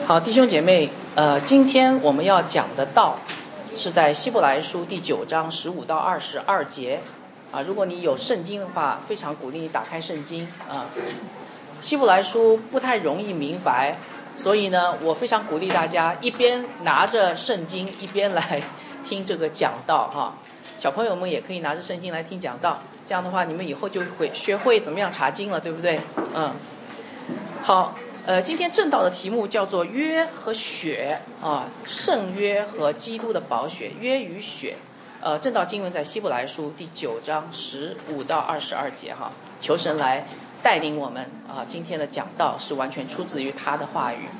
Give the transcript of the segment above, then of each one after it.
好，弟兄姐妹，今天我们要讲的道是在希伯来书第9章15到22节啊。如果你有圣经的话，非常鼓励你打开圣经啊。希伯来书不太容易明白，所以呢，我非常鼓励大家一边拿着圣经一边来听这个讲道哈。小朋友们也可以拿着圣经来听讲道，这样的话你们以后就会学会怎么样查经了，对不对？好。今天正道的题目叫做约和血啊，圣约和基督的宝血，约与血。正道经文在希伯来书第9章15到22节哈，求神来带领我们啊。今天的讲道是完全出自于他的话语。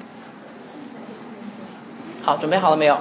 好，准备好了没有？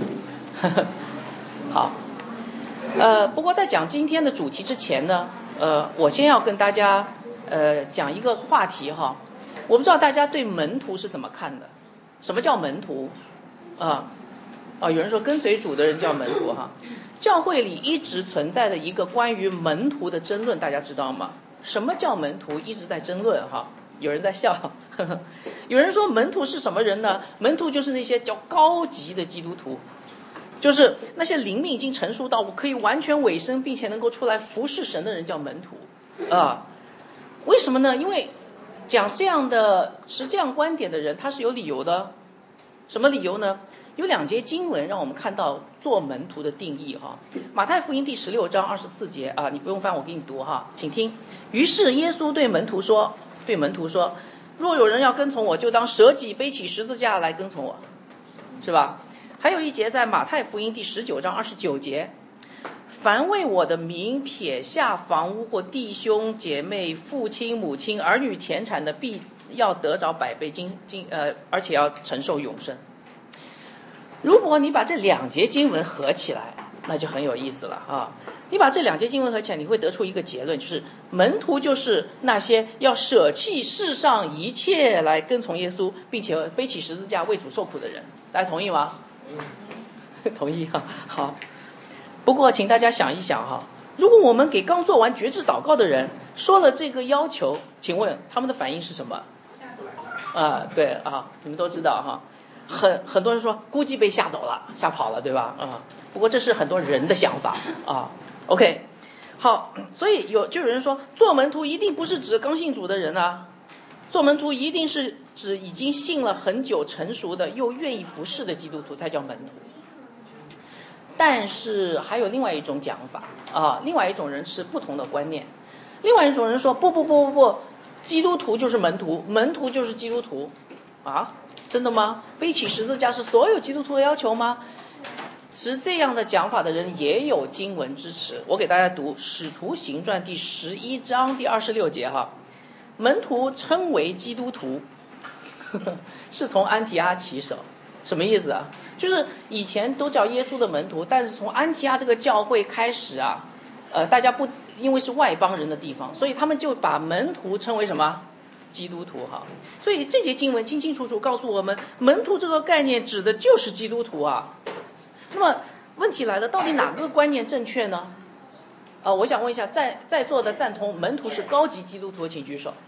好。不过在讲今天的主题之前呢，我先要跟大家讲一个话题哈。我不知道大家对门徒是怎么看的？什么叫门徒？有人说跟随主的人叫门徒哈。教会里一直存在的一个关于门徒的争论，大家知道吗？什么叫门徒？一直在争论哈。有人在笑，有人说门徒是什么人呢？门徒就是那些叫高级的基督徒，就是那些灵命已经成熟到我可以完全委身，并且能够出来服侍神的人叫门徒为什么呢？因为讲这样的持这样观点的人，他是有理由的。什么理由呢？有2节经文让我们看到做门徒的定义哈。马太福音第16章24节啊，你不用翻，我给你读哈，请听。于是耶稣对门徒说，若有人要跟从我，就当舍己背起十字架来跟从我，是吧？还有一节在马太福音第19章29节。凡为我的名撇下房屋或弟兄姐妹父亲母亲儿女田产的，必要得着100倍而且要承受永生。如果你把这2节经文合起来，那就很有意思了啊！你把这2节经文合起来，你会得出一个结论，就是门徒就是那些要舍弃世上一切来跟从耶稣，并且背起十字架为主受苦的人。大家同意吗？同意哈。好。不过请大家想一想哈，如果我们给刚做完决志祷告的人说了这个要求，请问他们的反应是什么？对啊，你们都知道哈，很多人说估计被吓走了，吓跑了，对吧？不过这是很多人的想法啊。OK， 好，所以就有人说做门徒一定不是指刚信主的人啊，做门徒一定是指已经信了很久、成熟的又愿意服侍的基督徒才叫门徒。但是还有另外一种讲法另外一种人持不同的观念。另外一种人说不，基督徒就是门徒，门徒就是基督徒啊？真的吗？背起十字架是所有基督徒的要求吗？持这样的讲法的人也有经文支持。我给大家读《使徒行传》第11章第26节哈。门徒称为基督徒是从安提阿起手。什么意思啊？就是以前都叫耶稣的门徒，但是从安提阿这个教会开始大家不因为是外邦人的地方，所以他们就把门徒称为什么？基督徒哈。所以这节经文清清楚楚告诉我们，门徒这个概念指的就是基督徒啊。那么问题来了，到底哪个观念正确呢？我想问一下，在座的赞同门徒是高级基督徒，请举手。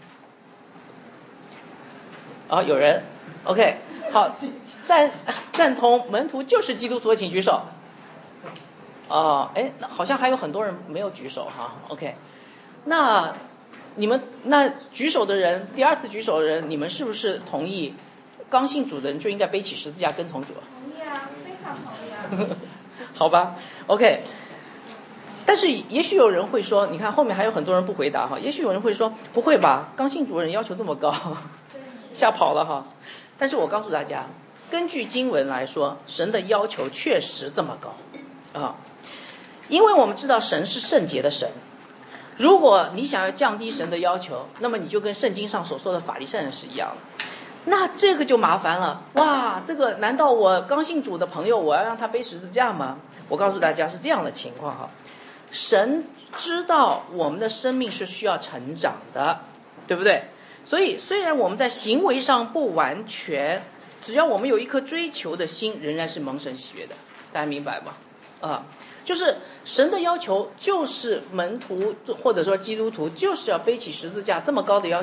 有人 OK。好，赞同门徒就是基督徒，请举手。那好像还有很多人没有举手哈。OK， 那你们举手的人，第2次举手的人，你们是不是同意刚信主的人就应该背起十字架跟从主？ 同意啊，非常同意啊。 好吧 ，OK。但是也许有人会说，你看后面还有很多人不回答哈。也许有人会说，不会吧，刚信主的人要求这么高，吓跑了哈。但是我告诉大家，根据经文来说，神的要求确实这么高因为我们知道神是圣洁的神。如果你想要降低神的要求，那么你就跟圣经上所说的法利赛人是一样的。那这个就麻烦了，哇，这个难道我刚信主的朋友我要让他背十字架吗？我告诉大家是这样的情况哈。神知道我们的生命是需要成长的，对不对？所以虽然我们在行为上不完全，只要我们有一颗追求的心，仍然是蒙神喜悦的。大家明白吗？就是神的要求就是门徒或者说基督徒就是要背起十字架，这么高的要求，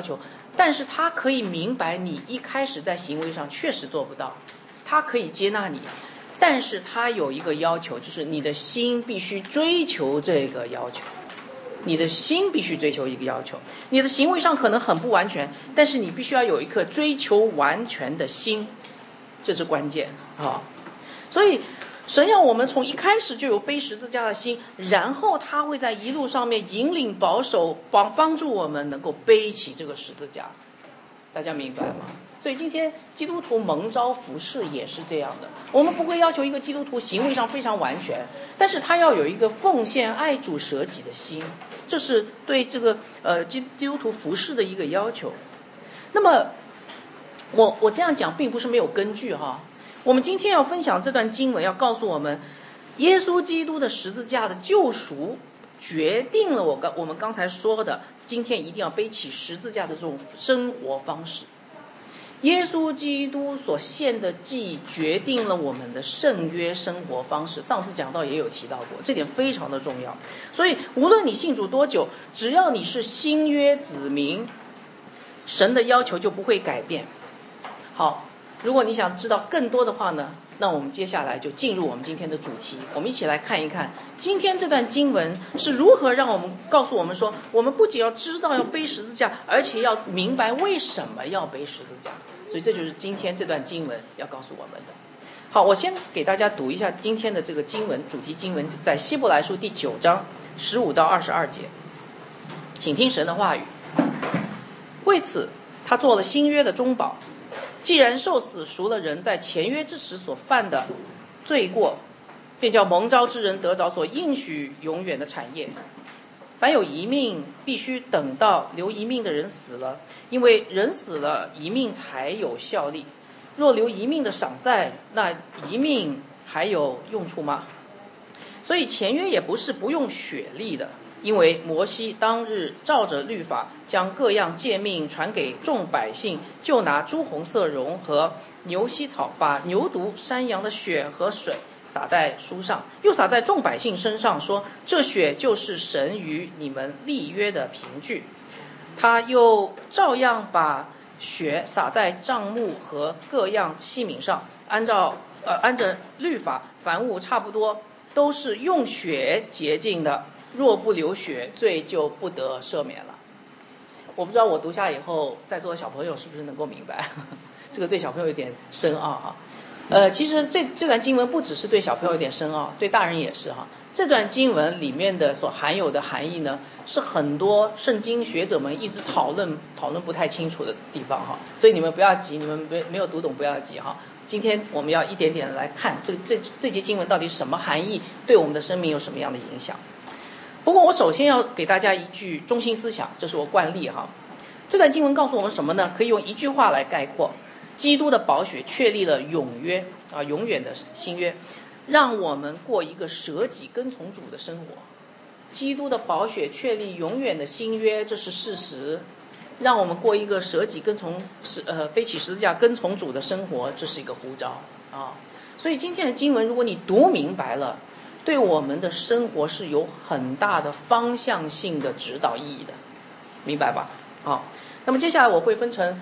但是他可以明白你一开始在行为上确实做不到，他可以接纳你，但是他有一个要求，就是你的心必须追求这个要求，你的心必须追求一个要求，你的行为上可能很不完全，但是你必须要有一颗追求完全的心，这是关键啊。所以神要我们从一开始就有背十字架的心，然后他会在一路上面引领保守，帮助我们能够背起这个十字架，大家明白吗？所以今天基督徒蒙召服侍也是这样的，我们不会要求一个基督徒行为上非常完全，但是他要有一个奉献爱主舍己的心，这是对这个基督徒服侍的一个要求。那么我这样讲并不是没有根据哈。我们今天要分享这段经文，要告诉我们，耶稣基督的十字架的救赎决定了我们刚才说的，今天一定要背起十字架的这种生活方式。耶稣基督所献的祭决定了我们的圣约生活方式，上次讲到也有提到过，这点非常的重要。所以无论你信主多久，只要你是新约子民，神的要求就不会改变。好，如果你想知道更多的话呢，那我们接下来就进入我们今天的主题，我们一起来看一看今天这段经文是如何让我们告诉我们说，我们不仅要知道要背十字架，而且要明白为什么要背十字架。所以这就是今天这段经文要告诉我们的。好，我先给大家读一下今天的这个经文，主题经文在希伯来书第9章15到22节，请听神的话语。为此他做了新约的中保，既然受死赎了人在前约之时所犯的罪过，便叫蒙召之人得着所应许永远的产业。凡有遗命，必须等到留遗命的人死了，因为人死了，遗命才有效力。若留遗命的赏在，那遗命还有用处吗？所以前约也不是不用血立的，因为摩西当日照着律法将各样诫命传给众百姓，就拿朱红色绒和牛膝草，把牛犊、山羊的血和水洒在书上，又洒在众百姓身上，说这血就是神与你们立约的凭据。他又照样把血洒在帐幕和各样器皿上，按着律法，凡物差不多都是用血洁净的，若不流血，罪就不得赦免了。我不知道我读下以后，在座的小朋友是不是能够明白？这个对小朋友有点深奥哈。其实这段经文不只是对小朋友有点深奥，对大人也是哈。这段经文里面的所含有的含义呢，是很多圣经学者们一直讨论不太清楚的地方哈。所以你们不要急，你们没有读懂不要急哈。今天我们要一点点来看这节经文到底是什么含义，对我们的生命有什么样的影响。不过我首先要给大家一句中心思想，这是我惯例哈。这段经文告诉我们什么呢？可以用一句话来概括：基督的宝血确立了永远的新约，让我们过一个舍己跟从主的生活。基督的宝血确立永远的新约，这是事实，让我们过一个舍己背起十字架跟从主的生活，这是一个呼召啊。所以今天的经文如果你读明白了，对我们的生活是有很大的方向性的指导意义的，明白吧？好，那么接下来我会分成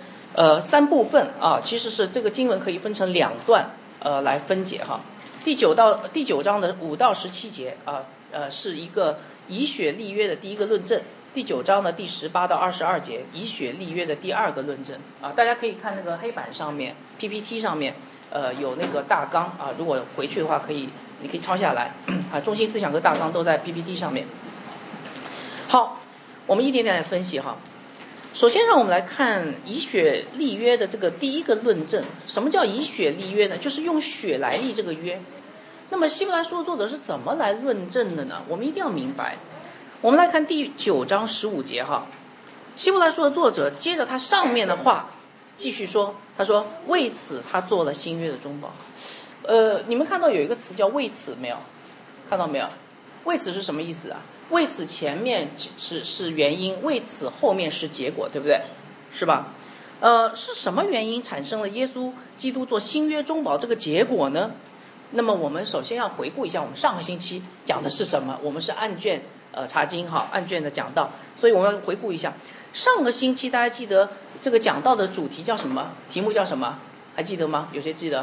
3部分啊，其实是这个经文可以分成2段来分解哈。第9章的5到17节是一个以血立约的第一个论证，第9章的第18到22节以血立约的第2个论证啊。大家可以看那个黑板上面 PPT 上面有那个大纲啊，如果回去的话你可以抄下来啊，中心思想和大纲都在 PPT 上面。好，我们一点点来分析哈。首先让我们来看以血立约的这个第一个论证。什么叫以血立约呢？就是用血来立这个约。那么希伯来书的作者是怎么来论证的呢？我们一定要明白。我们来看第9章15节哈，希伯来书的作者接着他上面的话继续说，他说为此他做了新约的中保。你们看到有一个词叫为此没有？看到没有？为此是什么意思啊？为此前面是原因，为此后面是结果，对不对？是吧？是什么原因产生了耶稣基督做新约中保这个结果呢？那么我们首先要回顾一下我们上个星期讲的是什么。我们是按卷查经哈，按卷的讲到，所以我们要回顾一下。上个星期大家记得这个讲道的主题叫什么？题目叫什么？还记得吗？有谁记得？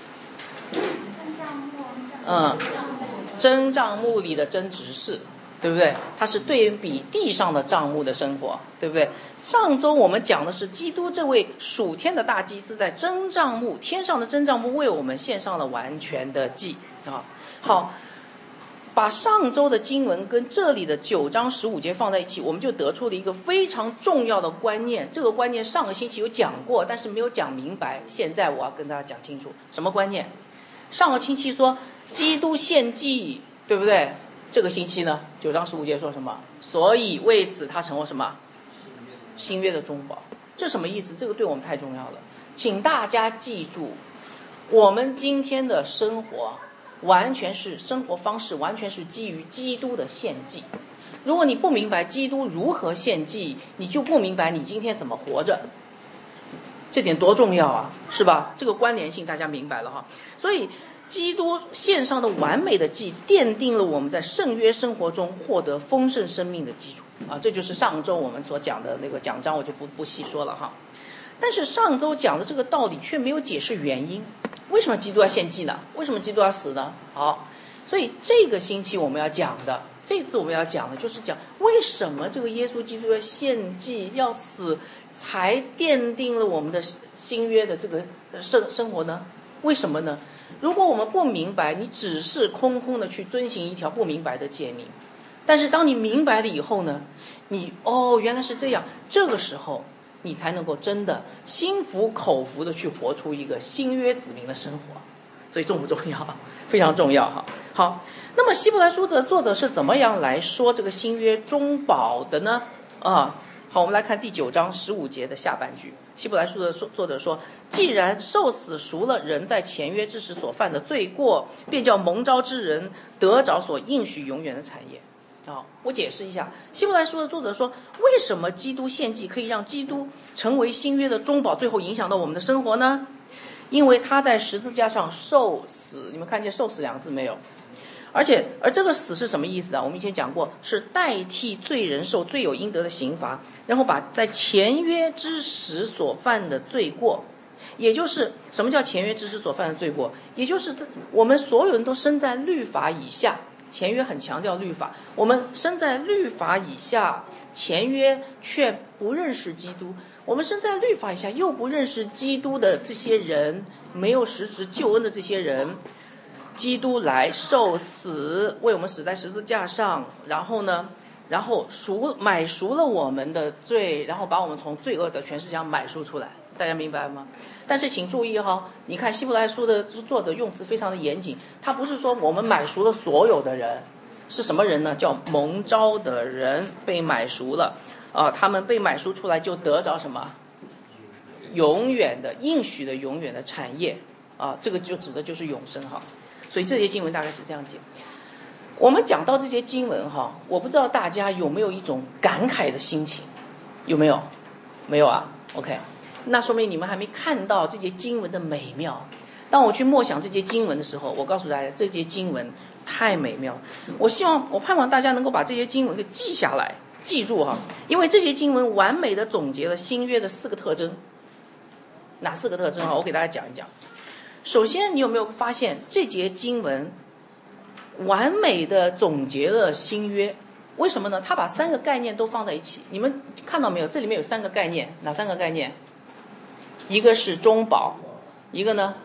真账目里的真执事，对不对？它是对比地上的账目的生活，对不对？上周我们讲的是基督这位属天的大祭司在真账目，天上的真账目为我们献上了完全的祭啊。好，把上周的经文跟这里的9章15节放在一起，我们就得出了一个非常重要的观念。这个观念上个星期有讲过，但是没有讲明白，现在我要跟大家讲清楚。什么观念？上个星期说基督献祭，对不对？这个星期呢，9章15节说什么？所以为此他成为什么？新约的中保。这什么意思？这个对我们太重要了。请大家记住，我们今天的生活完全是生活方式，完全是基于基督的献祭。如果你不明白基督如何献祭，你就不明白你今天怎么活着。这点多重要啊，是吧？这个关联性大家明白了哈。所以基督献上的完美的祭，奠定了我们在圣约生活中获得丰盛生命的基础啊。这就是上周我们所讲的那个讲章，我就不细说了哈。但是上周讲的这个道理却没有解释原因，为什么基督要献祭呢？为什么基督要死呢？好，所以这个星期我们要讲的，这次我们要讲的就是讲为什么这个耶稣基督要献祭要死，才奠定了我们的新约的这个生活呢？为什么呢？如果我们不明白，你只是空空的去遵行一条不明白的诫命，但是当你明白了以后呢，你原来是这样，这个时候你才能够真的心服口服的去活出一个新约子民的生活。所以重不重要？非常重要哈。好，那么希伯来书的作者是怎么样来说这个新约中保的呢？好，我们来看第9章15节的下半句。希伯来书的作者说，既然受死赎了人在前约之时所犯的罪过，便叫蒙召之人得着所应许永远的产业。我解释一下，希伯来书的作者说，为什么基督献祭可以让基督成为新约的中保，最后影响到我们的生活呢？因为他在十字架上受死，你们看见受死2个字没有？而这个死是什么意思啊？我们以前讲过，是代替罪人受罪有应得的刑罚，然后把在前约之时所犯的罪过，也就是什么叫前约之时所犯的罪过？也就是我们所有人都身在律法以下，前约很强调律法，我们身在律法以下，前约却不认识基督。我们身在律法以下又不认识基督的这些人，没有实质救恩的这些人，基督来受死，为我们死在十字架上，然后买赎了我们的罪，然后把我们从罪恶的权势上买赎出来。大家明白吗？但是请注意你看希伯来书的作者用词非常的严谨，他不是说我们买赎了所有的人，是什么人呢？叫蒙召的人被买赎了他们被买赎出来就得着什么？永远的应许的永远的产业这个就指的就是永生所以这些经文大概是这样解。我们讲到这些经文我不知道大家有没有一种感慨的心情，有没有？没有啊 OK， 那说明你们还没看到这些经文的美妙。当我去默想这些经文的时候，我告诉大家这些经文太美妙，我盼望大家能够把这些经文给记下来，记住因为这些经文完美的总结了新约的4个特征。哪4个特征我给大家讲一讲。首先，你有没有发现这节经文完美的总结了新约？为什么呢？他把3个概念都放在一起，你们看到没有？这里面有3个概念，哪3个概念？一个是中保，一个呢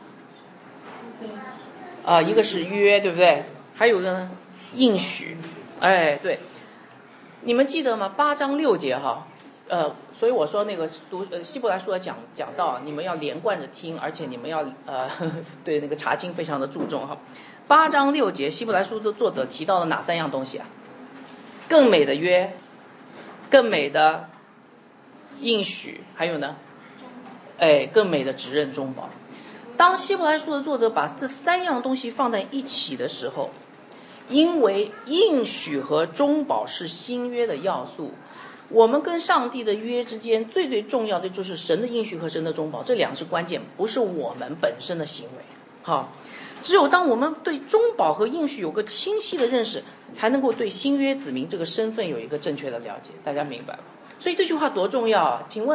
一个是约，对不对？还有一个呢应许。对，你们记得吗？8章6节所以我说那个读希伯来书的讲道，你们要连贯着听，而且你们要对那个查经非常的注重8章6节，希伯来书的作者提到了哪3样东西啊？更美的约，更美的应许，还有呢更美的指认中保。当希伯来书的作者把这3样东西放在一起的时候，因为应许和中保是新约的要素，我们跟上帝的约之间最重要的就是神的应许和神的中保，这2是关键，不是我们本身的行为只有当我们对中保和应许有个清晰的认识，才能够对新约子民这个身份有一个正确的了解。大家明白吗？所以这句话多重要啊！请问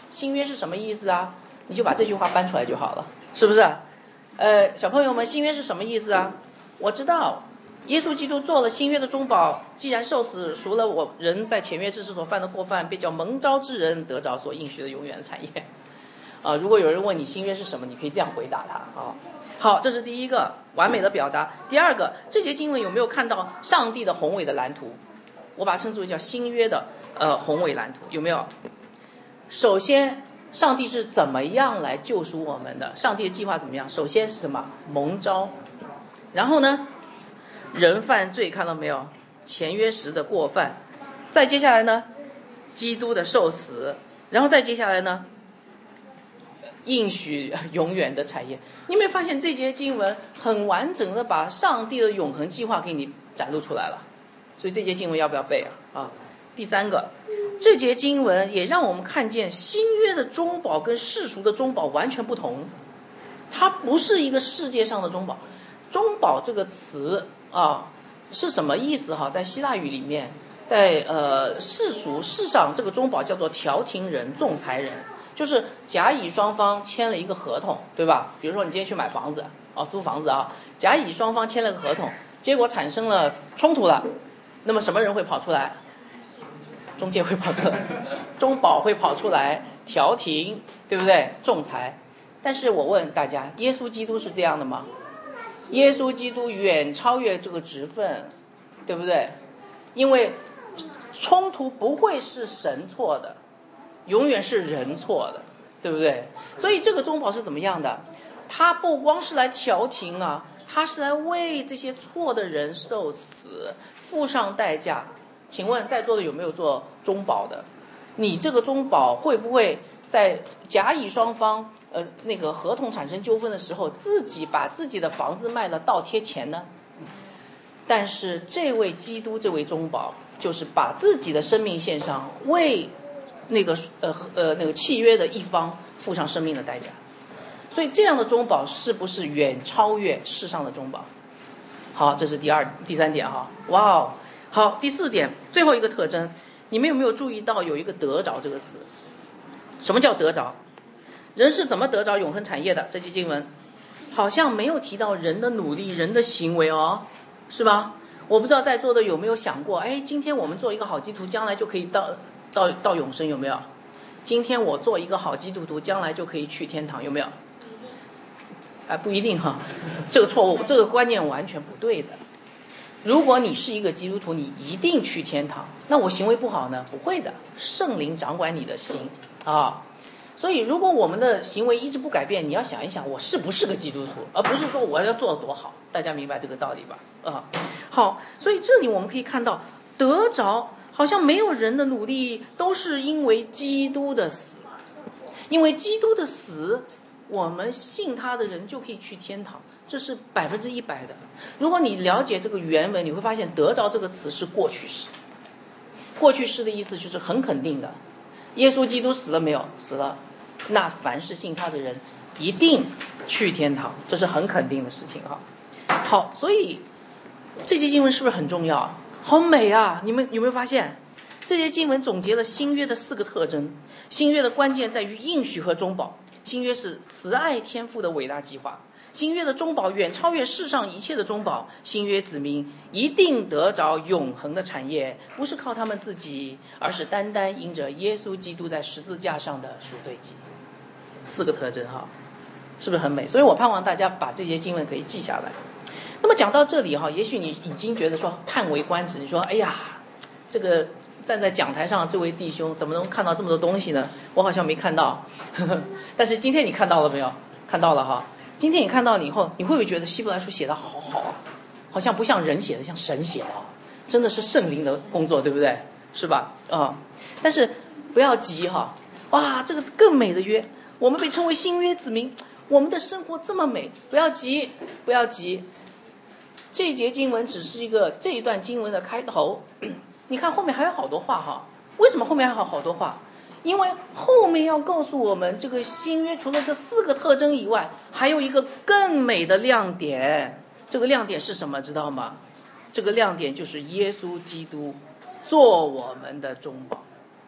新约是什么意思啊？你就把这句话搬出来就好了，是不是？小朋友们，新约是什么意思啊？我知道，耶稣基督做了新约的中保，既然受死赎了我人在前约之时所犯的过犯，便叫蒙召之人得着所应许的永远的产业。如果有人问你新约是什么，你可以这样回答他啊。好，这是第一个完美的表达。第二个，这节经文有没有看到上帝的宏伟的蓝图？我把它称之为叫新约的宏伟蓝图，有没有？首先，上帝是怎么样来救赎我们的？上帝的计划怎么样？首先是什么？蒙召。然后呢，人犯罪，看到没有？前约时的过犯。再接下来呢，基督的受死。然后再接下来呢，应许永远的产业。你有没有发现这节经文很完整的把上帝的永恒计划给你展露出来了？所以这节经文要不要背啊？第三个，这节经文也让我们看见新约的中保跟世俗的中保完全不同。它不是一个世界上的中保。中保这个词是什么意思在希腊语里面，在世上这个中保叫做调停人、仲裁人，就是甲乙双方签了一个合同，对吧？比如说你今天去买房子租房子甲乙双方签了个合同，结果产生了冲突了，那么什么人会跑出来？中介会跑出来，中保会跑出来调停，对不对？仲裁。但是我问大家，耶稣基督是这样的吗？耶稣基督远超越这个职分，对不对？因为冲突不会是神错的，永远是人错的，对不对？所以这个中保是怎么样的？他不光是来调停他是来为这些错的人受死，付上代价。请问在座的有没有做中保的？你这个中保会不会在甲乙双方那个合同产生纠纷的时候，自己把自己的房子卖了倒贴钱呢？但是这位基督，这位中保，就是把自己的生命献上，为那个契约的一方付上生命的代价。所以这样的中保是不是远超越世上的中保？好，这是第三点哇哦。好，第四点，最后一个特征，你们有没有注意到有一个得着这个词？什么叫得着？人是怎么得着永恒产业的？这句经文好像没有提到人的努力、人的行为是吧？我不知道在座的有没有想过，今天我们做一个好基督徒，将来就可以到永生，有没有？今天我做一个好基督徒，将来就可以去天堂，有没有？不一定这个错误，这个观念完全不对的。如果你是一个基督徒，你一定去天堂。那我行为不好呢？不会的，圣灵掌管你的心所以如果我们的行为一直不改变，你要想一想，我是不是个基督徒，而不是说我要做得多好。大家明白这个道理吧？好，所以这里我们可以看到，得着好像没有人的努力，都是因为基督的死。因为基督的死，我们信他的人就可以去天堂，这是100%的。如果你了解这个原文，你会发现得着这个词是过去式。过去式的意思就是很肯定的，耶稣基督死了没有？死了。那凡是信他的人一定去天堂，这是很肯定的事情好，所以这节经文是不是很重要？好美你们有没有发现这节经文总结了新约的4个特征？新约的关键在于应许和中保。新约是慈爱天父的伟大计划，新约的中保远超越世上一切的中保。新约子民一定得着永恒的产业，不是靠他们自己，而是单单因着耶稣基督在十字架上的赎罪祭。4个特征是不是很美？所以我盼望大家把这些经文可以记下来。那么讲到这里也许你已经觉得说叹为观止，你说哎呀，这个站在讲台上这位弟兄怎么能看到这么多东西呢？我好像没看到但是今天你看到了没有？看到了今天你看到了以后，你会不会觉得希伯来书写得好好好像不像人写的，像神写的真的是圣灵的工作，对不对？是吧？但是不要急哇，这个更美的约，我们被称为新约子民，我们的生活这么美，不要急，不要急。这节经文只是这一段经文的开头，你看后面还有好多话为什么后面还有好多话？因为后面要告诉我们，这个新约除了这4个特征以外，还有一个更美的亮点。这个亮点是什么？知道吗？这个亮点就是耶稣基督做我们的中保。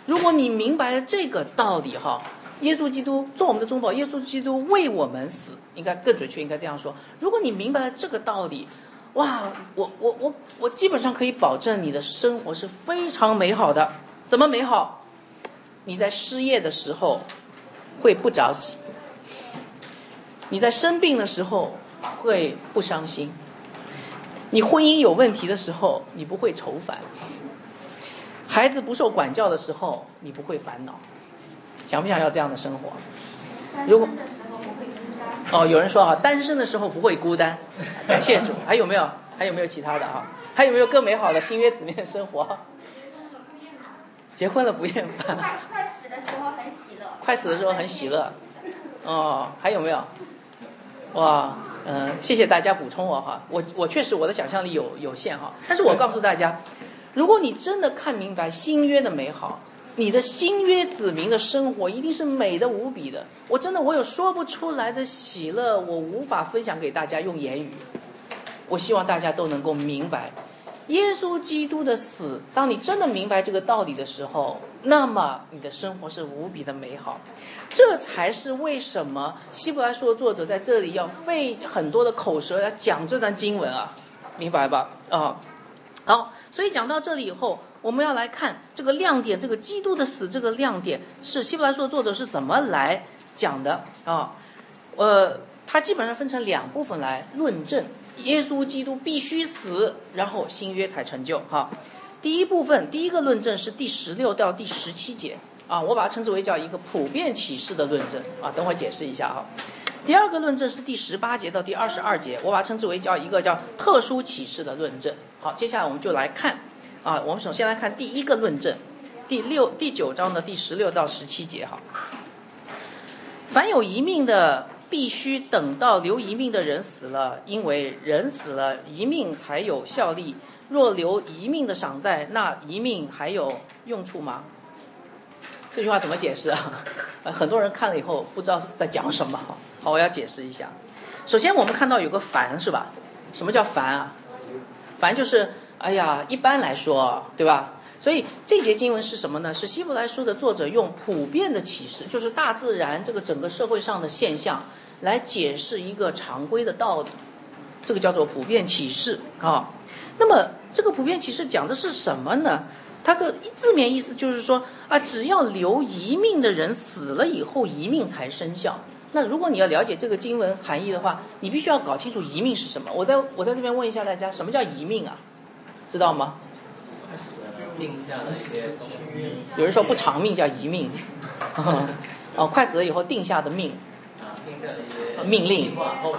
如果你明白了这个道理哈，耶稣基督做我们的中保，耶稣基督为我们死，应该更准确，应该这样说。如果你明白了这个道理，哇，我基本上可以保证你的生活是非常美好的。怎么美好？你在失业的时候会不着急，你在生病的时候会不伤心，你婚姻有问题的时候你不会愁烦，孩子不受管教的时候你不会烦恼。想不想要这样的生活？如果有人说单身的时候不会孤单，感谢主。还有没有其他的还有没有更美好的新约子面生活？结婚了不厌烦， 快死的时候很喜乐， 快死的时候很喜乐。还有没有？哇，谢谢大家补充我我确实我的想象力有限但是我告诉大家，如果你真的看明白新约的美好，你的新约子民的生活一定是美的无比的。我有说不出来的喜乐，我无法分享给大家用言语。我希望大家都能够明白耶稣基督的死，当你真的明白这个道理的时候，那么你的生活是无比的美好。这才是为什么希伯来书的作者在这里要费很多的口舌要讲这段经文明白吧？好，所以讲到这里以后，我们要来看这个亮点，这个基督的死这个亮点是希伯来书的作者是怎么来讲的他基本上分成2部分来论证耶稣基督必须死，然后新约才成就第一部分，第一个论证是第16到第17节我把它称之为叫一个普遍启示的论证等会解释一下第二个论证是第18节到第22节，我把它称之为叫一个叫特殊启示的论证。好，接下来我们就来看我们首先来看第一个论证，第9章的第16到17节凡有一命的必须等到留一命的人死了，因为人死了，一命才有效力。若留一命的赏在，那一命还有用处吗？这句话怎么解释很多人看了以后不知道在讲什么好，我要解释一下。首先我们看到有个凡是吧？什么叫凡凡就是一般来说对吧？所以这节经文是什么呢？是希伯来书的作者用普遍的启示，就是大自然这个整个社会上的现象来解释一个常规的道理，这个叫做普遍启示那么这个普遍启示讲的是什么呢？它的字面意思就是说只要留一命的人死了以后，一命才生效。那如果你要了解这个经文含义的话，你必须要搞清楚一命是什么。我在这边问一下大家，什么叫一命知道吗？ 定下的一些东西。 有人说不偿命叫一命快死了以后定下的命定下的一些命令。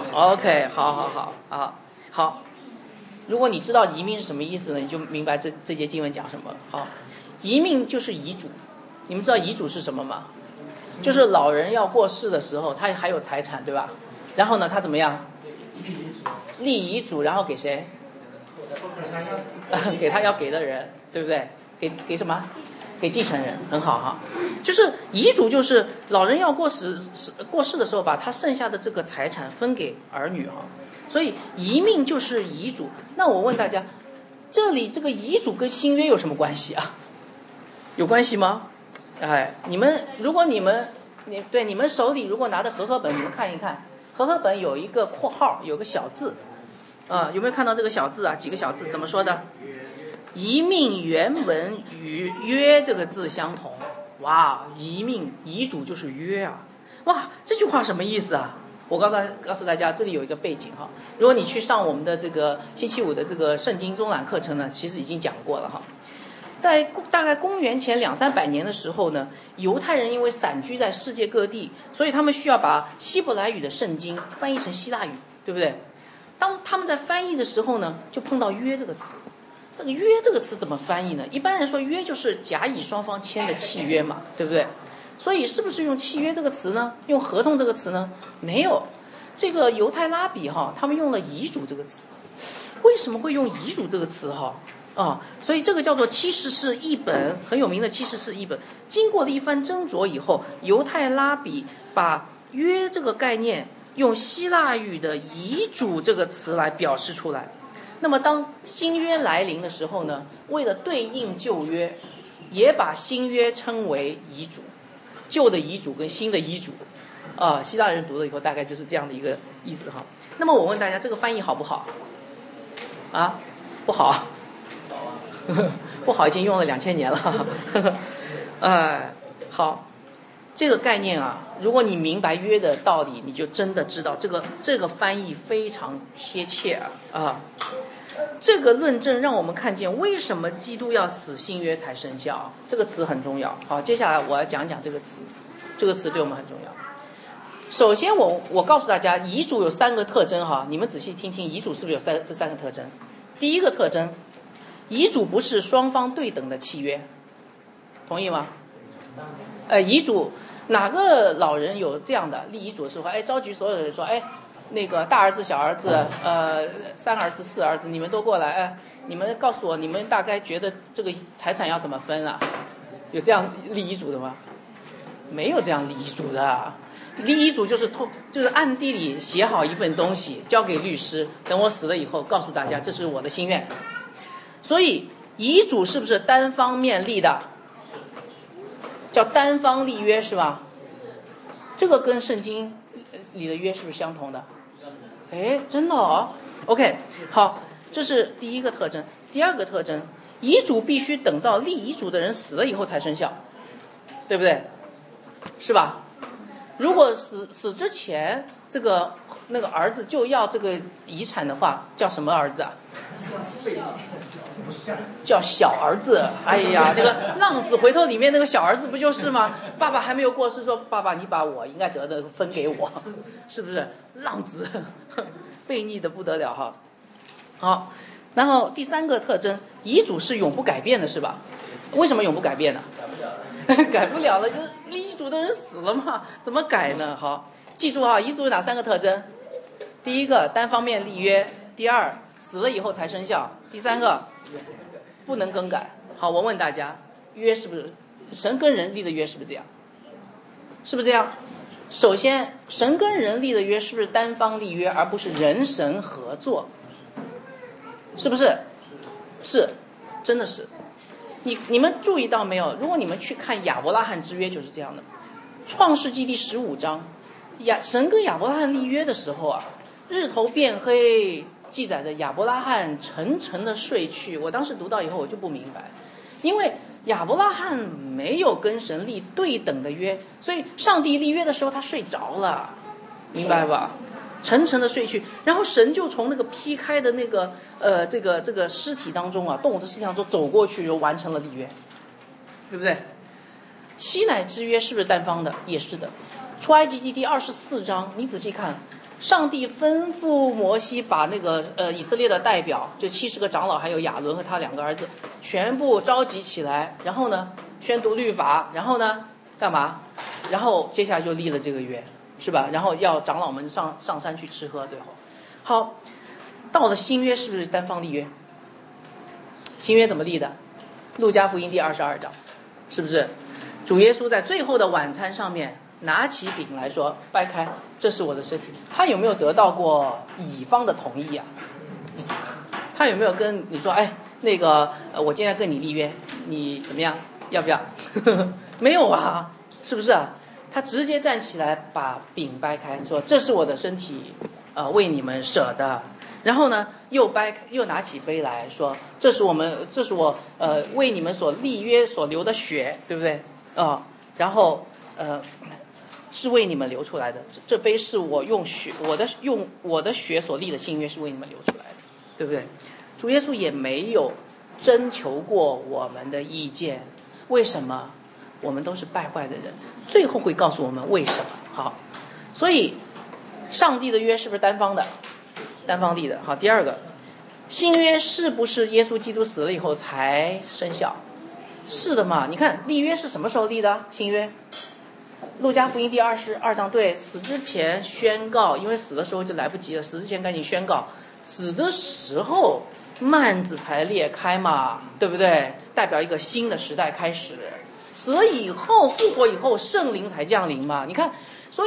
OK， 好，如果你知道遗命是什么意思呢，你就明白这节经文讲什么。好，遗命就是遗嘱。你们知道遗嘱是什么吗？就是老人要过世的时候，他还有财产对吧？然后呢他怎么样？立遗嘱，然后给谁？给他要给的人，对不对？给什么？给继承人。很好就是遗嘱，就是老人要过世的时候，把他剩下的这个财产分给儿女所以遗命就是遗嘱。那我问大家，这里这个遗嘱跟新约有什么关系有关系吗？如果你们手里如果拿的和合本，你们看一看，和合本有一个括号，有个小字有没有看到这个小字几个小字怎么说的？遗命原文与约这个字相同。哇，遗嘱就是约哇，这句话什么意思我告诉大家，这里有一个背景如果你去上我们的这个星期五的这个圣经中览课程呢，其实已经讲过了在大概公元前200-300年的时候呢，犹太人因为散居在世界各地，所以他们需要把希伯来语的圣经翻译成希腊语，对不对？当他们在翻译的时候呢，就碰到约这个词。这个约这个词怎么翻译呢？一般来说约就是甲乙双方签的契约嘛，对不对？所以是不是用契约这个词呢？用合同这个词呢？没有。这个犹太拉比他们用了遗嘱这个词。为什么会用遗嘱这个词所以这个叫做七十士译本，很有名的七十士译本。经过了一番斟酌以后，犹太拉比把约这个概念用希腊语的遗嘱这个词来表示出来。那么当新约来临的时候呢，为了对应旧约， 也把新约称为遗嘱，旧的遗嘱跟新的遗嘱，希腊人读了以后大概就是这样的一个意思哈。那么我问大家，这个翻译好不好？啊，不好，不好，已经用了2000年了。好，这个概念啊，如果你明白约的道理，你就真的知道这个翻译非常贴切啊。这个论证让我们看见为什么基督要死，新约才生效。这个词很重要。好，接下来我要讲讲这个词，这个词对我们很重要。首先我告诉大家，遗嘱有3个特征哈，你们仔细听听，遗嘱是不是有这3个特征？第一个特征，遗嘱不是双方对等的契约，同意吗？遗嘱哪个老人有这样的立遗嘱的时候，召集所有的人说，那个大儿子、小儿子、3儿子、4儿子，你们都过来，你们告诉我，你们大概觉得这个财产要怎么分啊？有这样立遗嘱的吗？没有这样立遗嘱的。立遗嘱就是暗地里写好一份东西，交给律师，等我死了以后告诉大家这是我的心愿。所以遗嘱是不是单方面立的？叫单方立约是吧？这个跟圣经里的约是不是相同的？真的哦。OK， 好，这是第一个特征。第二个特征，遗嘱必须等到立遗嘱的人死了以后才生效，对不对？是吧？如果死之前那个儿子就要这个遗产的话，叫什么儿子啊？叫小儿子。哎呀，那个浪子回头里面那个小儿子不就是吗？爸爸还没有过世，说爸爸你把我应该得的分给我，是不是？浪子悖逆的不得了哈。好，然后第3个特征，遗嘱是永不改变的，是吧？为什么永不改变呢？改不了了，就是立遗嘱的人死了嘛，怎么改呢？好，记住啊，遗嘱有哪3个特征？第一个，单方面立约；第二，死了以后才生效；第3个，不能更改。好，我问大家，约是不是神跟人立的约是不是这样？是不是这样？首先，神跟人立的约是不是单方立约，而不是人神合作？是不是？是，真的是。你们注意到没有？如果你们去看亚伯拉罕之约就是这样的。创世纪第15章，神跟亚伯拉罕立约的时候啊，日头变黑，记载着亚伯拉罕沉沉的睡去。我当时读到以后我就不明白，因为亚伯拉罕没有跟神立对等的约，所以上帝立约的时候他睡着了，明白吧？沉沉的睡去，然后神就从那个劈开的那个这个尸体当中啊，动物的尸体当中走过去，就完成了立约，对不对？西乃之约是不是单方的？也是的。出埃及记第24章，你仔细看，上帝吩咐摩西把那个以色列的代表，就70个长老还有亚伦和他2个儿子，全部召集起来，然后呢宣读律法，然后呢干嘛？然后接下来就立了这个约。是吧？然后要长老们上山去吃喝，对吧？好，到了新约是不是单方立约？新约怎么立的？路加福音第22章，是不是？主耶稣在最后的晚餐上面拿起饼来说，掰开，这是我的身体。他有没有得到过乙方的同意啊？他有没有跟你说，那个我今天跟你立约，你怎么样？要不要？没有啊，是不是啊？他直接站起来把饼掰开，说这是我的身体，为你们舍的。然后呢，又拿起杯来说，这是我为你们所立约所流的血，对不对？然后是为你们流出来的，这杯是我用我的血所立的新约，是为你们流出来的，对不对？主耶稣也没有征求过我们的意见，为什么？我们都是败坏的人，最后会告诉我们为什么。好，所以上帝的约是不是单方的？单方立的。好，第二个，新约是不是耶稣基督死了以后才生效？是的嘛，你看立约是什么时候立的？新约路加福音第22章，对，死之前宣告，因为死的时候就来不及了，死之前赶紧宣告，死的时候幔子才裂开嘛，对不对？代表一个新的时代开始。死了以后，复活以后，圣灵才降临嘛。你看，所以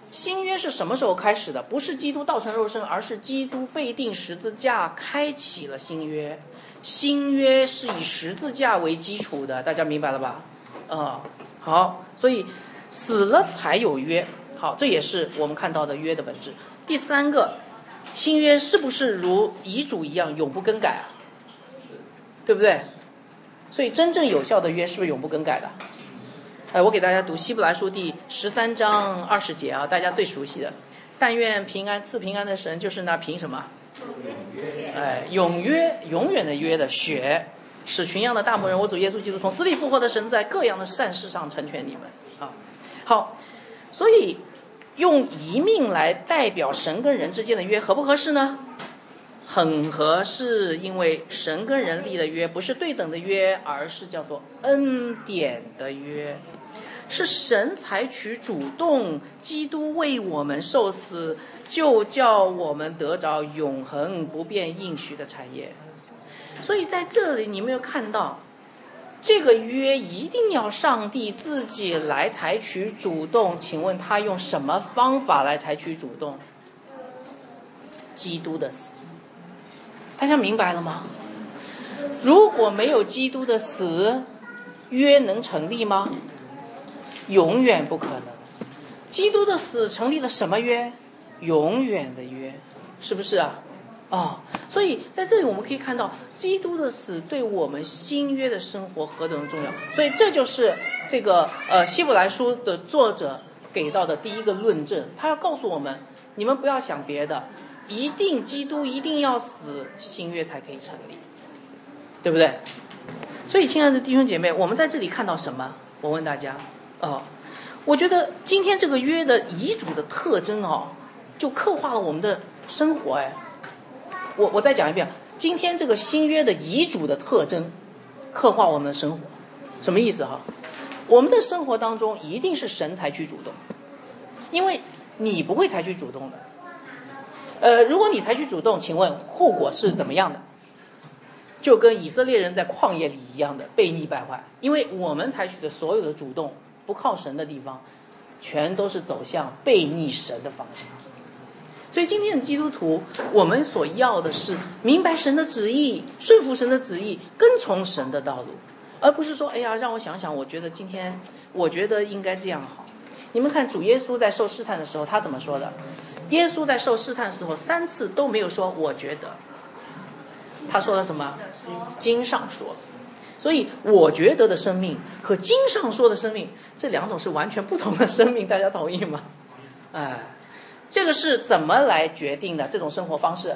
新约是什么时候开始的？不是基督道成肉身，而是基督被钉十字架开启了新约。新约是以十字架为基础的，大家明白了吧？好，所以死了才有约。好，这也是我们看到的约的本质。第三个，新约是不是如遗嘱一样永不更改啊？对不对？所以真正有效的约是不是永不更改的？我给大家读希伯来书第13章20节啊，大家最熟悉的，但愿平安赐平安的神，就是那凭什么？永远的约的血，使群羊的大牧人我主耶稣基督从死里复活的神，在各样的善事上成全你们啊。好，所以用一命来代表神跟人之间的约合不合适呢？很合适，因为神跟人立的约不是对等的约，而是叫做恩典的约，是神采取主动，基督为我们受死，就叫我们得着永恒不变应许的产业。所以在这里你没有看到这个约一定要上帝自己来采取主动，请问他用什么方法来采取主动？基督的死。大家明白了吗？如果没有基督的死，约能成立吗？永远不可能。基督的死成立了什么约？永远的约，是不是啊？所以在这里我们可以看到基督的死对我们新约的生活何等重要。所以这就是这个希伯来书的作者给到的第一个论证，他要告诉我们，你们不要想别的，基督一定要死，新约才可以成立，对不对？所以亲爱的弟兄姐妹，我们在这里看到什么？我问大家我觉得今天这个约的遗嘱的特征就刻画了我们的生活。我再讲一遍，今天这个新约的遗嘱的特征刻画我们的生活，什么意思我们的生活当中一定是神采取主动，因为你不会采取主动的。如果你采取主动，请问后果是怎么样的？就跟以色列人在旷野里一样的悖逆败坏。因为我们采取的所有的主动，不靠神的地方，全都是走向悖逆神的方向。所以今天的基督徒，我们所要的是明白神的旨意，顺服神的旨意，跟从神的道路，而不是说让我想想，我觉得应该这样好。你们看主耶稣在受试探的时候他怎么说的？耶稣在受试探的时候3次都没有说我觉得，他说了什么？经上说。所以我觉得的生命和经上说的生命，这两种是完全不同的生命，大家同意吗？这个是怎么来决定的？这种生活方式，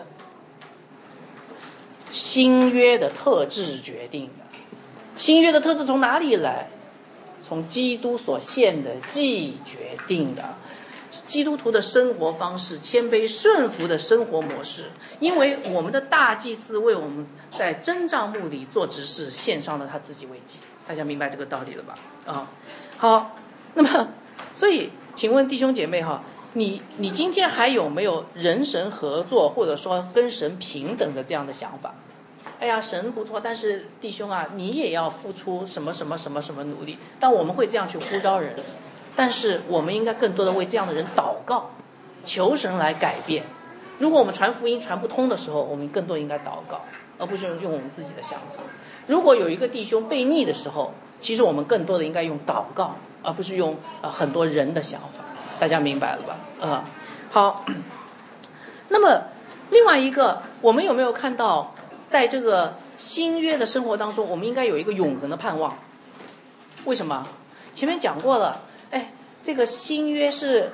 新约的特质决定的。新约的特质从哪里来？从基督所献的祭决定的。基督徒的生活方式，谦卑顺服的生活模式，因为我们的大祭司为我们在真帐幕里做执事，献上了他自己为祭。大家明白这个道理了吧？好，那么所以请问弟兄姐妹你今天还有没有人神合作，或者说跟神平等的这样的想法？神不错，但是弟兄你也要付出什么什么什么什么努力。但我们会这样去呼召人，但是我们应该更多的为这样的人祷告，求神来改变。如果我们传福音传不通的时候，我们更多应该祷告，而不是用我们自己的想法。如果有一个弟兄悖逆的时候，其实我们更多的应该用祷告，而不是用很多人的想法。大家明白了吧？好。那么另外一个，我们有没有看到在这个新约的生活当中，我们应该有一个永恒的盼望？为什么？前面讲过了，这个新约是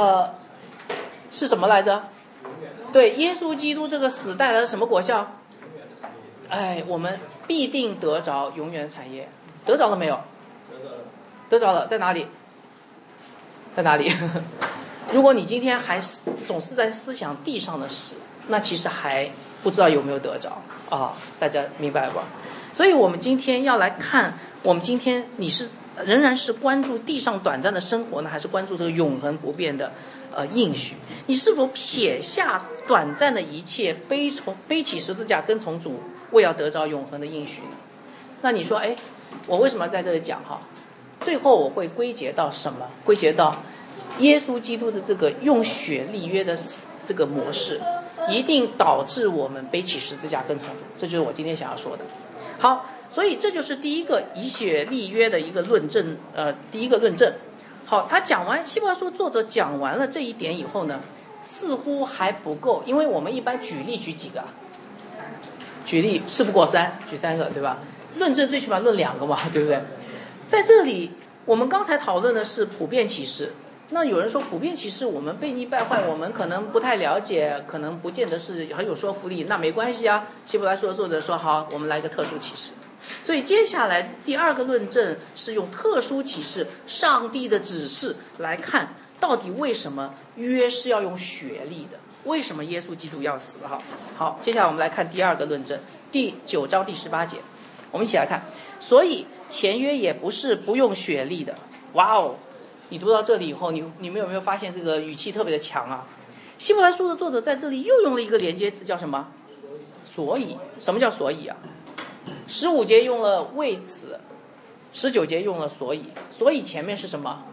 什么来着？对，耶稣基督这个死带来了什么果效？我们必定得着永远产业。得着了没有？得着了。在哪里？在哪里？如果你今天还总是在思想地上的事，那其实还不知道有没有得着大家明白吧？所以我们今天要来看，我们今天你是仍然是关注地上短暂的生活呢，还是关注这个永恒不变的应许？你是否撇下短暂的一切，背起十字架跟从主，为要得着永恒的应许呢？那你说我为什么在这里讲最后我会归结到什么？归结到耶稣基督的这个用血立约的这个模式，一定导致我们背起十字架跟从主，这就是我今天想要说的。好，所以这就是第一个以血立约的一个论证，第一个论证。好，他讲完希伯来书作者讲完了这一点以后呢，似乎还不够，因为我们一般举例举几个啊？举例事不过三，举3个，对吧？论证最起码论2个嘛，对不对？在这里，我们刚才讨论的是普遍启示。那有人说普遍启示我们悖逆败坏，我们可能不太了解，可能不见得是很有说服力，那没关系啊。希伯来书的作者说好，我们来个特殊启示。所以接下来第2个论证是用特殊启示，上帝的指示来看到底为什么约是要用血立的，为什么耶稣基督要死。好，接下来我们来看第2个论证，第9章第18节，我们一起来看。所以前约也不是不用血立的。哇哦，你读到这里以后，你们有没有发现这个语气特别的强啊？希伯来书的作者在这里又用了一个连接词，叫什么？所以。什么叫所以啊？15节用了为此，19节用了所以。所以前面是什么？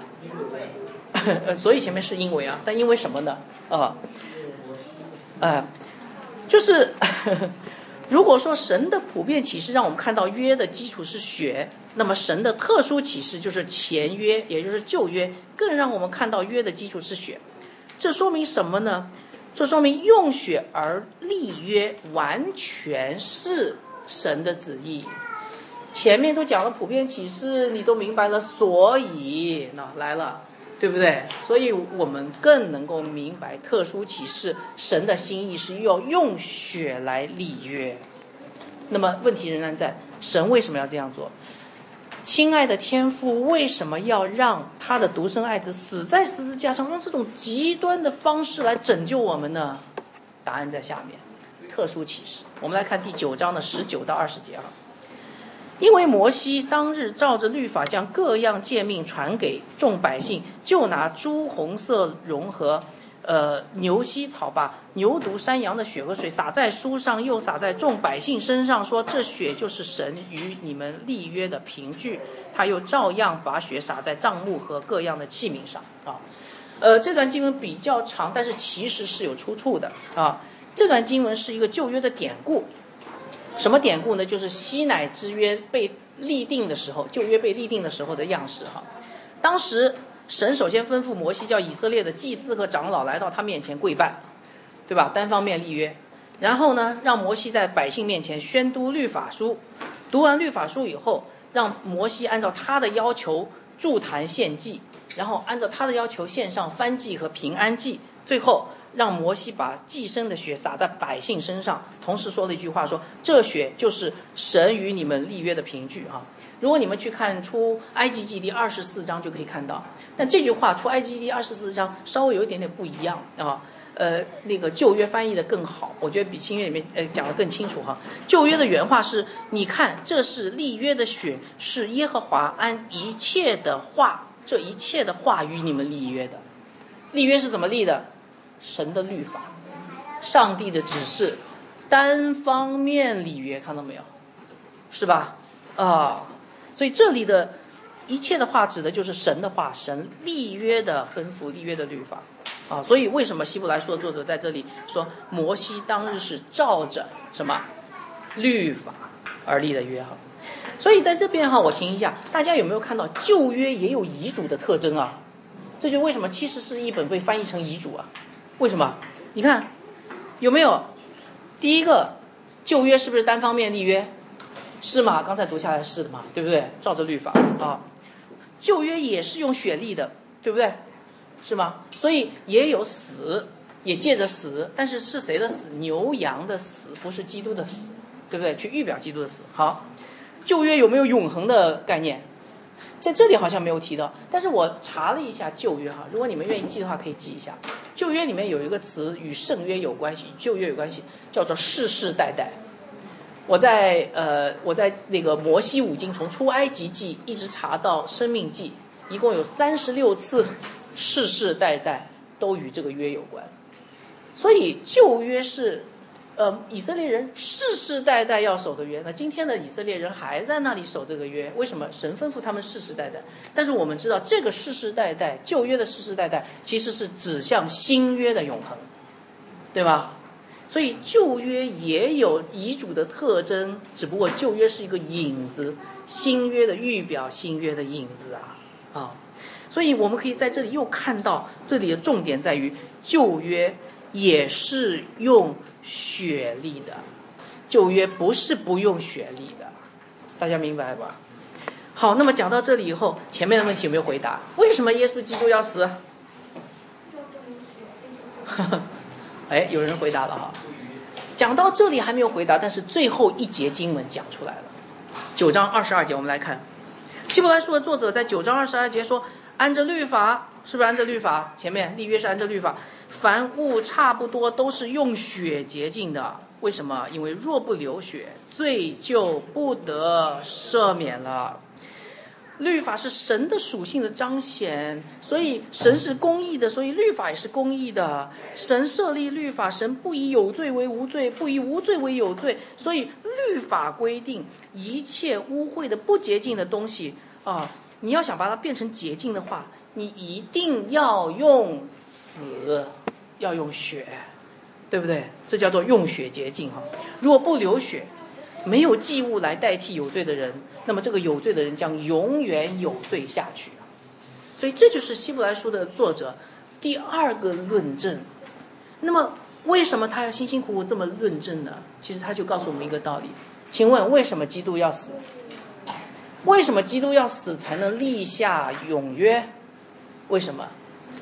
所以前面是因为啊，但因为什么呢？就是如果说神的普遍启示让我们看到约的基础是血，那么神的特殊启示就是前约，也就是旧约，更让我们看到约的基础是血。这说明什么呢？这说明用血而立约完全是神的旨意。前面都讲了普遍启示，你都明白了，所以那来了，对不对？所以我们更能够明白特殊启示，神的心意是要用血来立约。那么问题仍然在，神为什么要这样做？亲爱的天父为什么要让他的独生爱子死在十字架上，用这种极端的方式来拯救我们呢？答案在下面，特殊启示。我们来看第9章的19到20节。因为摩西当日照着律法将各样诫命传给众百姓，就拿朱红色绒和牛膝草，把牛犊山羊的血和水洒在书上，又洒在众百姓身上，说这血就是神与你们立约的凭据。他又照样把血洒在帐幕和各样的器皿上这段经文比较长，但是其实是有出处的这段经文是一个旧约的典故。什么典故呢？就是西乃之约被立定的时候，旧约被立定的时候的样式当时神首先吩咐摩西，叫以色列的祭司和长老来到他面前跪拜，对吧？单方面立约。然后呢，让摩西在百姓面前宣读律法书，读完律法书以后，让摩西按照他的要求筑坛献祭，然后按照他的要求献上燔祭和平安祭，最后让摩西把祭牲的血洒在百姓身上，同时说了一句话，说这血就是神与你们立约的凭据如果你们去看出埃及记第24章就可以看到，但这句话出埃及记第24章稍微有一点点不一样那个旧约翻译的更好，我觉得比新约里面讲的更清楚旧约的原话是，你看这是立约的血，是耶和华按一切的话，这一切的话与你们立约的。立约是怎么立的？神的律法，上帝的指示，单方面立约，看到没有？是吧？所以这里的一切的话指的就是神的话，神立约的吩咐，立约的律法所以为什么希伯来书的作者在这里说摩西当日是照着什么律法而立的约所以在这边我停一下，大家有没有看到旧约也有遗嘱的特征这就为什么70士译本被翻译成遗嘱为什么？你看有没有？第一个，旧约是不是单方面立约？是吗？刚才读下来是的嘛，对不对？照着律法旧约也是用血立的，对不对？是吗？所以也有死，也借着死，但是是谁的死？牛羊的死，不是基督的死，对不对？去预表基督的死。好，旧约有没有永恒的概念？在这里好像没有提到，但是我查了一下旧约如果你们愿意记的话可以记一下。旧约里面有一个词与圣约有关系，旧约有关系，叫做世世代代。我在那个摩西五经，从出埃及记一直查到生命记，一共有36次世世代代都与这个约有关。所以旧约是以色列人世世代代要守的约，那今天的以色列人还在那里守这个约，为什么？神吩咐他们世世代代。但是我们知道，这个世世代代，旧约的世世代代，其实是指向新约的永恒，对吧？所以旧约也有遗嘱的特征，只不过旧约是一个影子，新约的预表，新约的影子啊。所以我们可以在这里又看到，这里的重点在于旧约也是用血立的，旧约不是不用血立的，大家明白吧？好，那么讲到这里以后，前面的问题有没有回答？为什么耶稣基督要死？哎，有人回答了哈。讲到这里还没有回答，但是最后一节经文讲出来了，9章22节，我们来看希伯来书的作者在9章22节说，按着律法，是不是按着律法？前面立约是按着律法，凡物差不多都是用血洁净的。为什么？因为若不流血，罪就不得赦免了。律法是神的属性的彰显，所以神是公义的，所以律法也是公义的。神设立律法，神不以有罪为无罪，不以无罪为有罪，所以律法规定一切污秽的不洁净的东西你要想把它变成洁净的话，你一定要用死，要用血，对不对？这叫做用血洁净如果不流血，没有祭物来代替有罪的人，那么这个有罪的人将永远有罪下去。所以这就是希伯来书的作者第二个论证。那么为什么他要辛辛苦苦这么论证呢？其实他就告诉我们一个道理。请问为什么基督要死？为什么基督要死才能立下永约？为什么？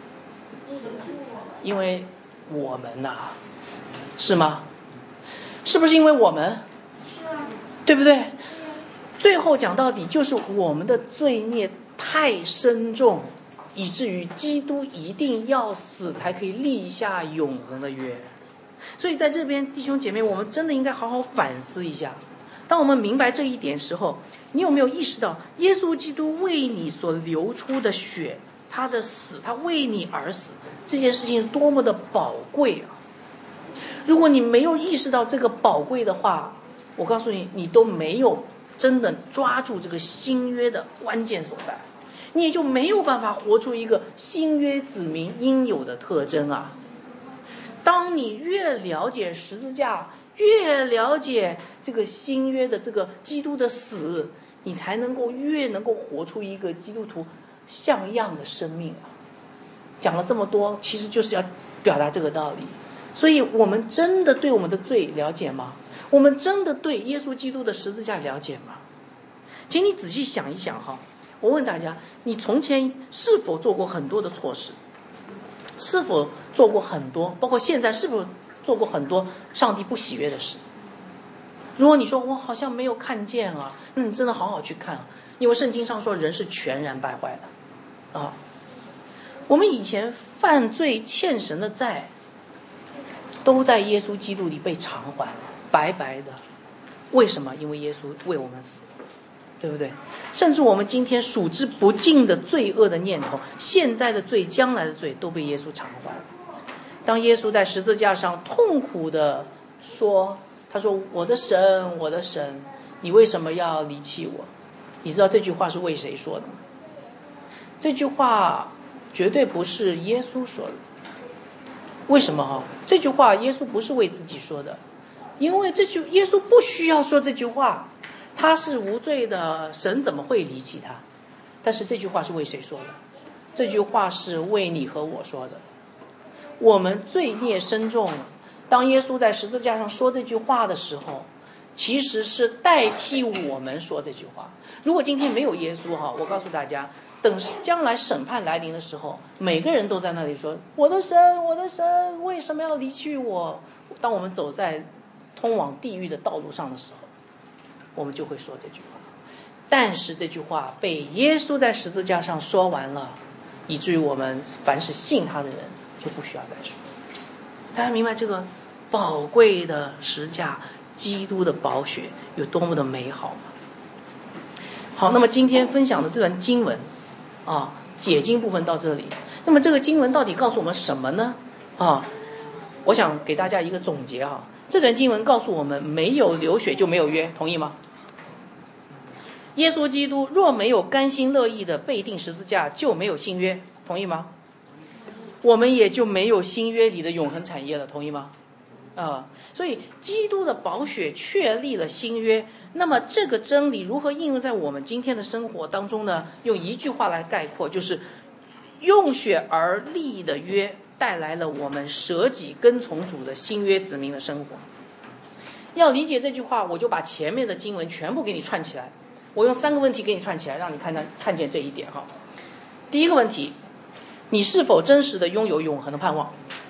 因为我们是吗？是不是因为我们？对不对？最后讲到底就是我们的罪孽太深重，以至于基督一定要死才可以立下永恒的约。所以在这边弟兄姐妹，我们真的应该好好反思一下。当我们明白这一点时候，你有没有意识到耶稣基督为你所流出的血，他的死，他为你而死，这件事情多么的宝贵如果你没有意识到这个宝贵的话，我告诉你，你都没有真的抓住这个新约的关键所在，你也就没有办法活出一个新约子民应有的特征当你越了解十字架，越了解这个新约的这个基督的死，你才越能够活出一个基督徒像样的生命讲了这么多，其实就是要表达这个道理。所以我们真的对我们的罪了解吗？我们真的对耶稣基督的十字架了解吗？请你仔细想一想我问大家，你从前是否做过很多的错事？是否做过很多，包括现在是否做过很多上帝不喜悦的事？如果你说我好像没有看见那你真的好好去看因为圣经上说人是全然败坏的我们以前犯罪欠神的债，都在耶稣基督里被偿还了，白白的。为什么？因为耶稣为我们死，对不对？甚至我们今天数之不尽的罪恶的念头，现在的罪，将来的罪，都被耶稣偿还了。当耶稣在十字架上痛苦的说，他说我的神，我的神，你为什么要离弃我？你知道这句话是为谁说的吗？这句话绝对不是耶稣说的。为什么这句话耶稣不是为自己说的，因为耶稣不需要说这句话，他是无罪的，神怎么会离弃他？但是这句话是为谁说的？这句话是为你和我说的。我们罪孽深重，当耶稣在十字架上说这句话的时候，其实是代替我们说这句话。如果今天没有耶稣我告诉大家，等将来审判来临的时候，每个人都在那里说，我的神，我的神，为什么要离弃我？当我们走在通往地狱的道路上的时候，我们就会说这句话。但是这句话被耶稣在十字架上说完了，以至于我们凡是信他的人就不需要再说。大家明白这个宝贵的十架，基督的宝血有多么的美好吗？好，那么今天分享的这段经文解经部分到这里。那么这个经文到底告诉我们什么呢？我想给大家一个总结这段经文告诉我们，没有流血就没有约，同意吗？耶稣基督若没有甘心乐意的被钉十字架，就没有新约，同意吗？我们也就没有新约里的永恒产业了，同意吗？所以基督的宝血确立了新约，那么这个真理如何应用在我们今天的生活当中呢？用一句话来概括，就是用血而立的约带来了我们舍己跟从主的新约子民的生活。要理解这句话，我就把前面的经文全部给你串起来，我用3个问题给你串起来，让你看见这一点哈。第一个问题，你是否真实的拥有永恒的盼望？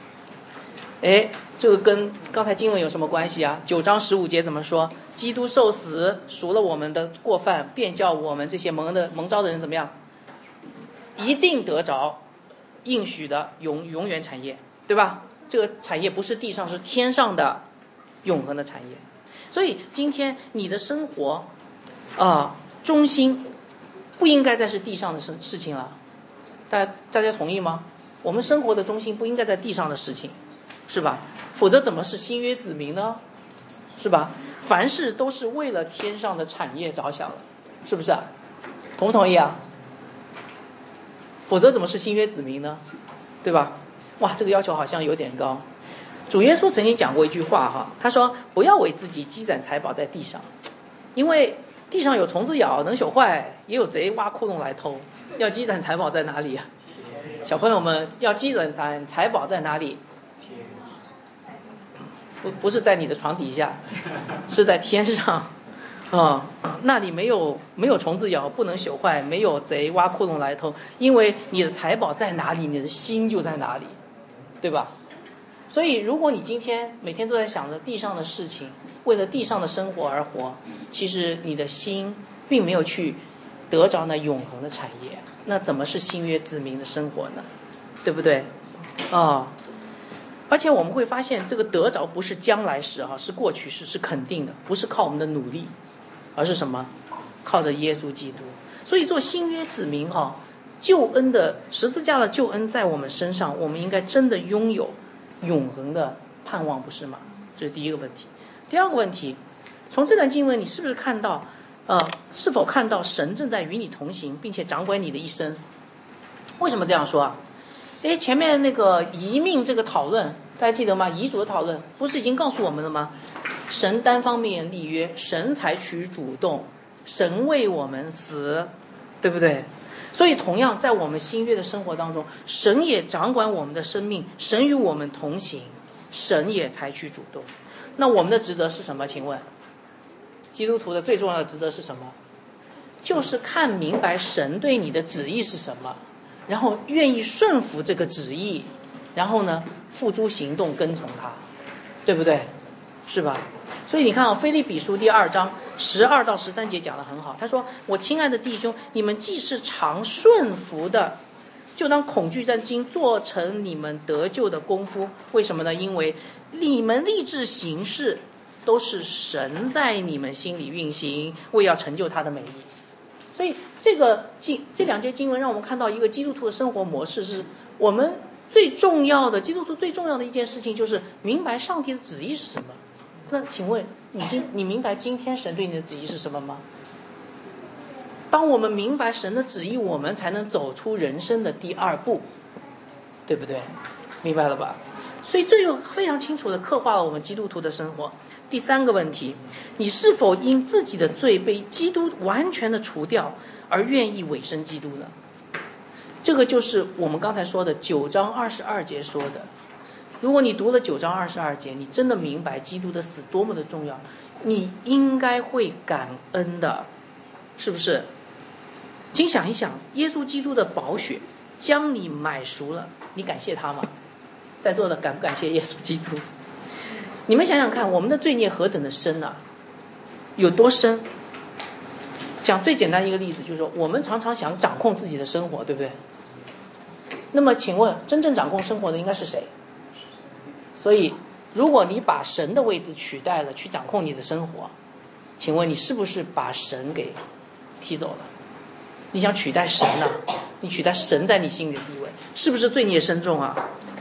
这个跟刚才经文有什么关系啊？9章15节怎么说？基督受死赎了我们的过犯，便叫我们这些蒙召的人怎么样？一定得着应许的永远产业，对吧？这个产业不是地上，是天上的永恒的产业。所以今天你的生活中心不应该再是地上的事情了，大家同意吗？我们生活的中心不应该在地上的事情，是吧？否则怎么是新约子民呢？是吧？凡事都是为了天上的产业着想了，是不是啊？同不同意啊？否则怎么是新约子民呢？对吧？哇，这个要求好像有点高。主耶稣曾经讲过一句话哈，他说不要为自己积攒财宝在地上，因为地上有虫子咬能朽坏，也有贼挖窟窿来偷。要积攒财宝在哪里？小朋友们，要积攒财宝在哪里？不是在你的床底下，是在天上那里没有虫子咬，不能朽坏，没有贼挖窟窿来偷。因为你的财宝在哪里，你的心就在哪里，对吧？所以如果你今天每天都在想着地上的事情，为了地上的生活而活，其实你的心并没有去得着那永恒的产业，那怎么是新约子民的生活呢？对不对？而且我们会发现，这个得着不是将来时是过去式，是肯定的，不是靠我们的努力，而是什么？靠着耶稣基督。所以做新约子民救恩的十字架的救恩在我们身上，我们应该真的拥有永恒的盼望，不是吗？这是第一个问题。第二个问题，从这段经文你是不是看到是否看到神正在与你同行，并且掌管你的一生？为什么这样说啊？前面那个遗命这个讨论大家记得吗？遗嘱的讨论不是已经告诉我们了吗？神单方面立约，神采取主动，神为我们死，对不对？所以同样在我们新约的生活当中，神也掌管我们的生命，神与我们同行，神也采取主动。那我们的职责是什么？请问基督徒的最重要的职责是什么？就是看明白神对你的旨意是什么，然后愿意顺服这个旨意，然后呢付诸行动跟从他，对不对？是吧？所以你看腓立比书第2章12到13节讲得很好，他说我亲爱的弟兄，你们既是常顺服的，就当恐惧战兢，做成你们得救的功夫。为什么呢？因为你们立志行事都是神在你们心里运行，为要成就他的美意。所以这2节经文让我们看到一个基督徒的生活模式，是我们最重要的，基督徒最重要的一件事情就是明白上帝的旨意是什么。那请问你明白今天神对你的旨意是什么吗？当我们明白神的旨意，我们才能走出人生的第2步，对不对？明白了吧？所以这就非常清楚地刻画了我们基督徒的生活。第3个问题，你是否因自己的罪被基督完全的除掉而愿意委身基督呢？这个就是我们刚才说的9章22节说的。如果你读了9章22节，你真的明白基督的死多么的重要，你应该会感恩的，是不是？请想一想，耶稣基督的宝血将你买赎了，你感谢他吗？在座的感不感谢耶稣基督？你们想想看，我们的罪孽何等的深啊，有多深？讲最简单一个例子，就是说我们常常想掌控自己的生活，对不对？那么请问真正掌控生活的应该是谁？所以如果你把神的位置取代了去掌控你的生活，请问你是不是把神给踢走了？你想取代神啊？你取代神在你心里的地位，是不是罪孽深重啊？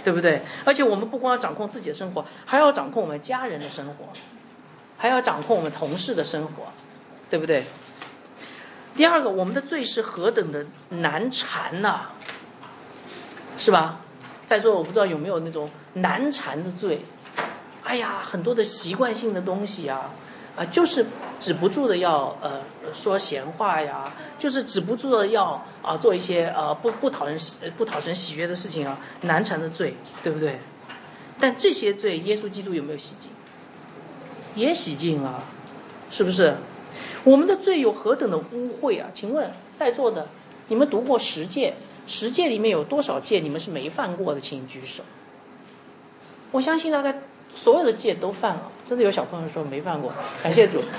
对不对？而且我们不光要掌控自己的生活，还要掌控我们家人的生活，还要掌控我们同事的生活，对不对？第二个，我们的罪是何等的难缠呐，是吧？在座我不知道有没有那种难缠的罪，哎呀，很多的习惯性的东西啊，就是止不住的要说闲话呀，就是止不住的要做一些不讨神喜悦的事情啊，难缠的罪，对不对？但这些罪，耶稣基督有没有洗净？也洗净了，是不是？我们的罪有何等的污秽啊！请问在座的，你们读过10诫？10诫里面有多少诫你们是没犯过的？请举手。我相信大概所有的诫都犯了，真的有小朋友说没犯过，感谢主。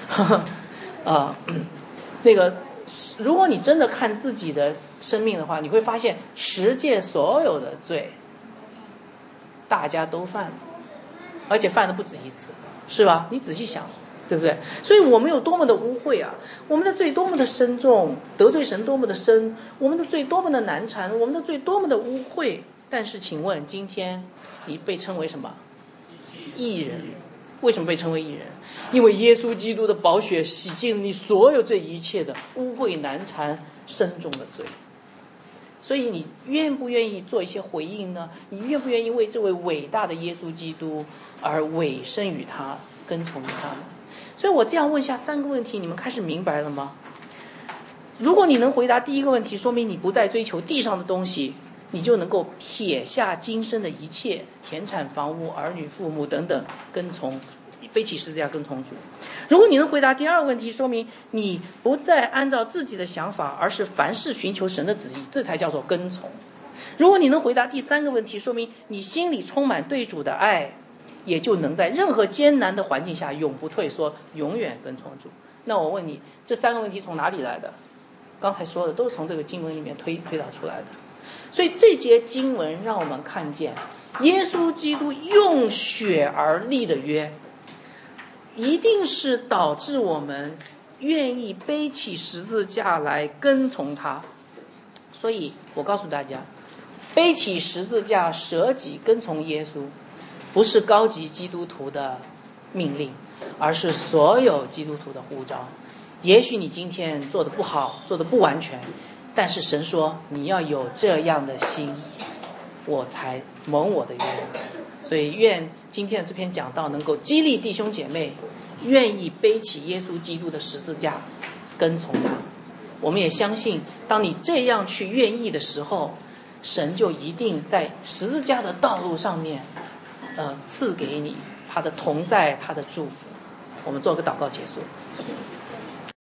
那个，如果你真的看自己的生命的话，你会发现10诫所有的罪，大家都犯了，而且犯的不止一次，是吧？你仔细想。对不对？所以我们有多么的污秽啊！我们的罪多么的深重，得罪神多么的深，我们的罪多么的难缠，我们的罪多么的污秽。但是请问，今天你被称为什么？义人。为什么被称为义人？因为耶稣基督的宝血洗净了你所有这一切的污秽难缠深重的罪。所以你愿不愿意做一些回应呢？你愿不愿意为这位伟大的耶稣基督而委身于他，跟从他呢？所以我这样问下3个问题，你们开始明白了吗？如果你能回答第一个问题，说明你不再追求地上的东西，你就能够撇下今生的一切，田产房屋、儿女父母等等，跟从，背起十字架跟从主。如果你能回答第二个问题，说明你不再按照自己的想法，而是凡事寻求神的旨意，这才叫做跟从。如果你能回答第3个问题，说明你心里充满对主的爱，也就能在任何艰难的环境下永不退缩，永远跟从主。那我问你，这3个问题从哪里来的？刚才说的都是从这个经文里面推导出来的。所以这节经文让我们看见，耶稣基督用血而立的约，一定是导致我们愿意背起十字架来跟从他。所以我告诉大家，背起十字架舍己跟从耶稣，不是高级基督徒的命令，而是所有基督徒的呼召。也许你今天做得不好，做得不完全，但是神说你要有这样的心，我才蒙我的约。所以愿今天的这篇讲道能够激励弟兄姐妹愿意背起耶稣基督的十字架跟从他。我们也相信，当你这样去愿意的时候，神就一定在十字架的道路上面赐给你他的同在，他的祝福。我们做个祷告结束。